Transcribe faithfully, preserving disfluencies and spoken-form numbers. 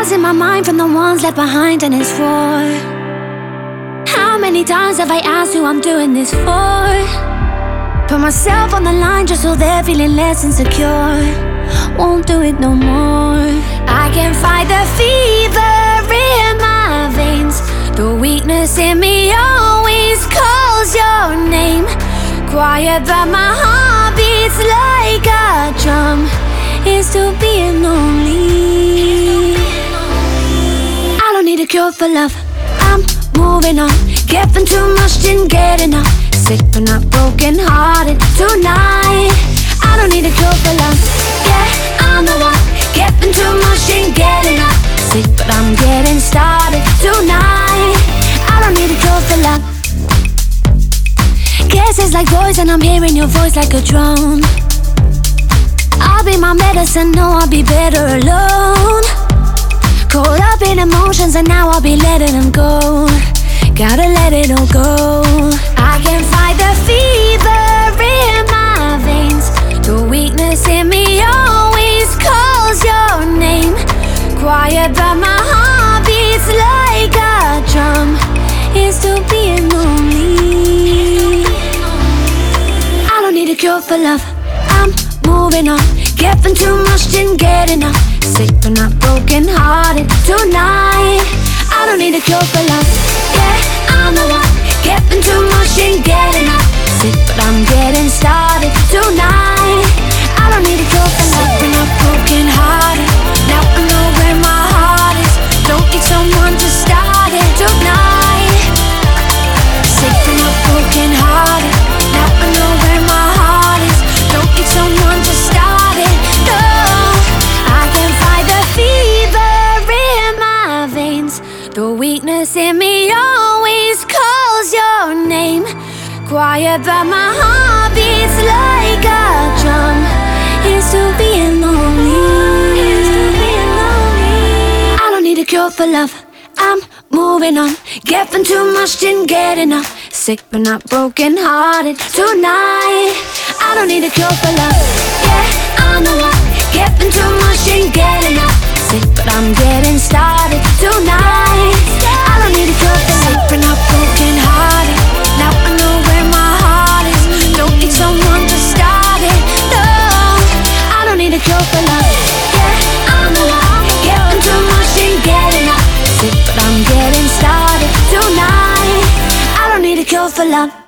Scars in my mind from the ones left behind, and it's for how many times have I asked who I'm doing this for? Put myself on the line just so they're feeling less insecure. Won't do it no more. I can fight the fever in my veins. The weakness in me always calls your name. Quiet but my heart beats like a drum. It's still being lonely. I don't need a cure for love. I'm moving on. Giving too much, didn't get enough. Sick but not broken hearted tonight. I don't need a cure for love. Yeah, I'm the one. Giving too much, didn't get enough. Sick but I'm getting started tonight. I don't need a cure for love. Guess it's like poison, I'm hearing your voice like a drone. I'll be my medicine, no, I'll be better alone. Caught up in emotions and now I'll be letting them go. Gotta let it all go. I can fight the fever in my veins. The weakness in me always calls your name. Quiet but my heart beats like a drum. It's still being lonely. I don't need a cure for love. I'm moving on. Giving too much, didn't get enough. Sick but not broken hearted tonight. I don't need a cure for love. Yeah, I'm the one. Giving too much, didn't get enough. Sick but I'm getting started tonight. I don't need a cure for love. Sick but not broken hearted. Now I know where my heart is. Don't need someone to start it tonight. Sick but not broken hearted. Now I know where my heart is. Don't need someone to start it. No, I can fight the fever in my veins. The weakness in me always calls your name. Quiet but my heart beats like a drum. It's still being lonely. I don't need a cure for love. I'm moving on. Giving too much, didn't get enough. Sick but not broken hearted tonight. I don't need a cure for love. Yeah, I'm the one. Giving too much, didn't get enough. Sick but I'm getting started tonight. I don't need a cure for love. Sick but not broken hearted. Now I know where my heart is. Don't need someone to start it. No, I don't need a cure for love. Yeah, I'm the one. Giving too much, didn't get enough. Sick but I'm getting started tonight. I don't need a cure for love.